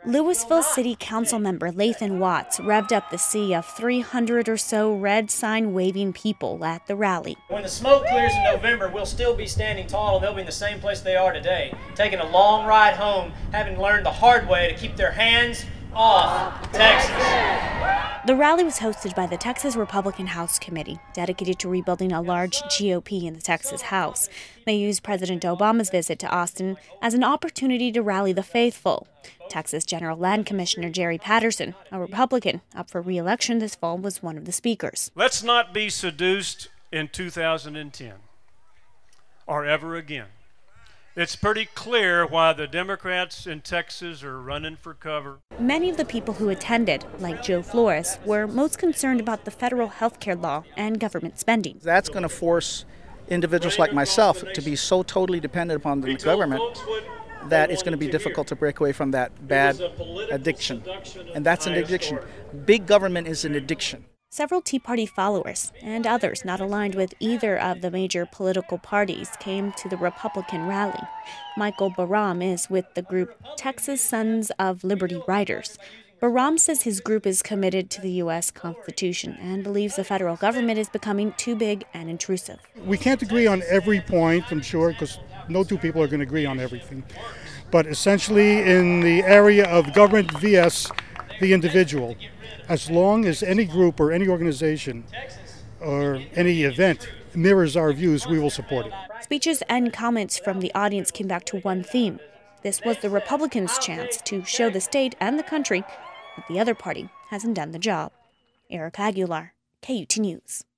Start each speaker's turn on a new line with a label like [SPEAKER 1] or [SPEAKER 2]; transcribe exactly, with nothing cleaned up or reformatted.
[SPEAKER 1] Louisville City Council member Lathan Watts revved up the sea of three hundred or so red sign-waving people at the rally.
[SPEAKER 2] When the smoke clears in November, we'll still be standing tall, and they'll be in the same place they are today, taking a long ride home, having learned the hard way to keep their hands off Texas.
[SPEAKER 1] The rally was hosted by the Texas Republican House Committee, dedicated to rebuilding a large G O P in the Texas House. They used President Obama's visit to Austin as an opportunity to rally the faithful. Texas General Land Commissioner Jerry Patterson, a Republican up for re-election this fall, was one of the speakers.
[SPEAKER 3] Let's not be seduced in two thousand ten or ever again. It's pretty clear why the Democrats in Texas are running for cover.
[SPEAKER 1] Many of the people who attended, like Joe Flores, were most concerned about the federal health care law and government spending.
[SPEAKER 4] That's going to force individuals like myself to be so totally dependent upon the government that it's going to be difficult to break away from that bad addiction. And that's an addiction. Big government is an addiction.
[SPEAKER 1] Several Tea Party followers and others not aligned with either of the major political parties came to the Republican rally. Michael Barram is with the group Texas Sons of Liberty Riders. Barram says his group is committed to the U S Constitution and believes the federal government is becoming too big and intrusive.
[SPEAKER 5] We can't agree on every point, I'm sure, because no two people are going to agree on everything. But essentially in the area of government versus the individual, as long as any group or any organization or any event mirrors our views, we will support it.
[SPEAKER 1] Speeches and comments from the audience came back to one theme. This was the Republicans' chance to show the state and the country that the other party hasn't done the job. Erica Aguilar, K U T News.